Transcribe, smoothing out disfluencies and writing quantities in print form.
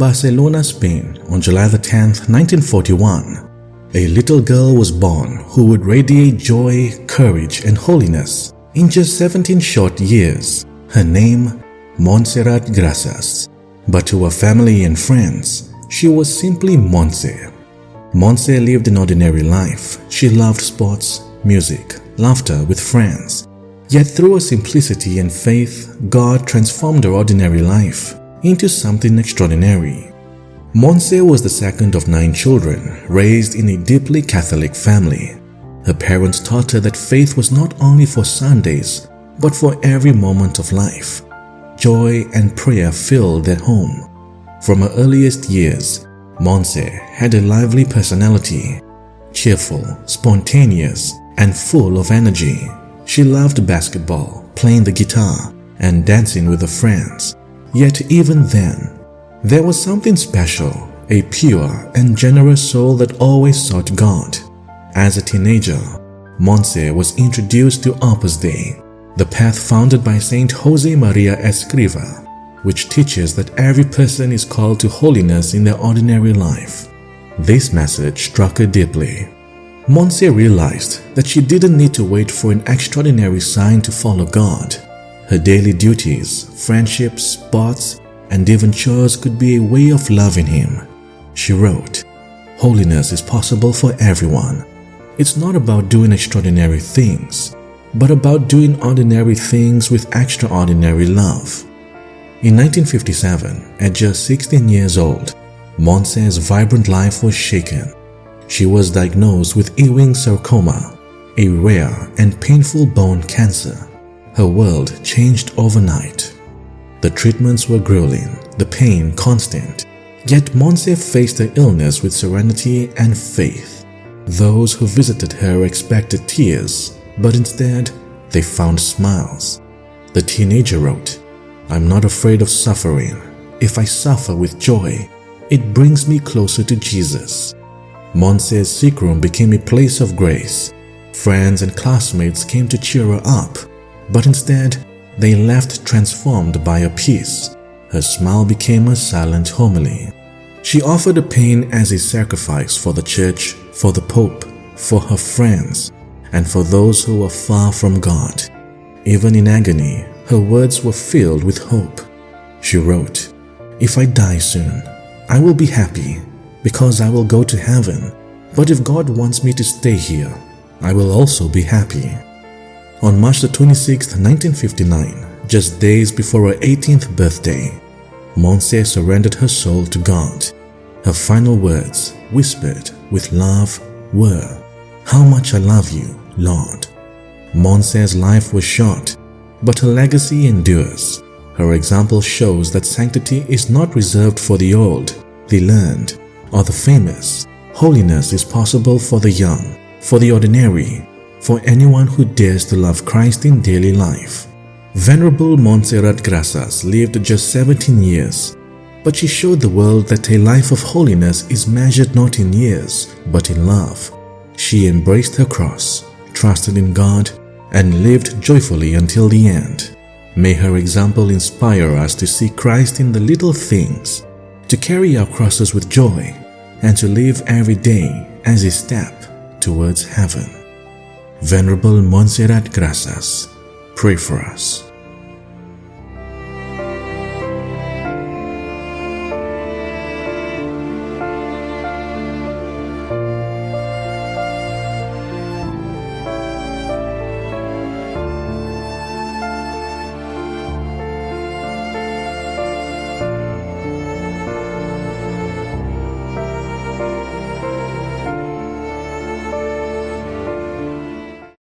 Barcelona, Spain, on July 10, 1941, a little girl was born who would radiate joy, courage, and holiness in just 17 short years. Her name, Montserrat Graças. But to her family and friends, she was simply Montse. Montse lived an ordinary life. She loved sports, music, laughter with friends. Yet through her simplicity and faith, God transformed her ordinary life into something extraordinary. Montse was the second of 9 children, raised in a deeply Catholic family. Her parents taught her that faith was not only for Sundays, but for every moment of life. Joy and prayer filled their home. From her earliest years, Montse had a lively personality, cheerful, spontaneous, and full of energy. She loved basketball, playing the guitar, and dancing with her friends. Yet even then, there was something special, a pure and generous soul that always sought God. As a teenager, Montse was introduced to Opus Dei, the path founded by Saint Jose Maria Escriva, which teaches that every person is called to holiness in their ordinary life. This message struck her deeply. Montse realized that she didn't need to wait for an extraordinary sign to follow God. Her daily duties, friendships, sports, and even chores could be a way of loving Him. She wrote, "Holiness is possible for everyone. It's not about doing extraordinary things, but about doing ordinary things with extraordinary love." In 1957, at just 16 years old, Montse's vibrant life was shaken. She was diagnosed with Ewing sarcoma, a rare and painful bone cancer. Her world changed overnight. The treatments were grueling, the pain constant. Yet Montse faced her illness with serenity and faith. Those who visited her expected tears, but instead, they found smiles. The teenager wrote, "I'm not afraid of suffering. If I suffer with joy, it brings me closer to Jesus." Montse's sick room became a place of grace. Friends and classmates came to cheer her up, but instead, they left transformed by her peace. Her smile became a silent homily. She offered her pain as a sacrifice for the church, for the Pope, for her friends, and for those who were far from God. Even in agony, her words were filled with hope. She wrote, "If I die soon, I will be happy because I will go to heaven. But if God wants me to stay here, I will also be happy." On March 26, 1959, just days before her 18th birthday, Montse surrendered her soul to God. Her final words, whispered with love, were, "How much I love you, Lord." Montse's life was short, but her legacy endures. Her example shows that sanctity is not reserved for the old, the learned, or the famous. Holiness is possible for the young, for the ordinary, for anyone who dares to love Christ in daily life. Venerable Montserrat Graças lived just 17 years, but she showed the world that a life of holiness is measured not in years, but in love. She embraced her cross, trusted in God, and lived joyfully until the end. May her example inspire us to see Christ in the little things, to carry our crosses with joy, and to live every day as a step towards heaven. Venerable Montserrat Graças, pray for us.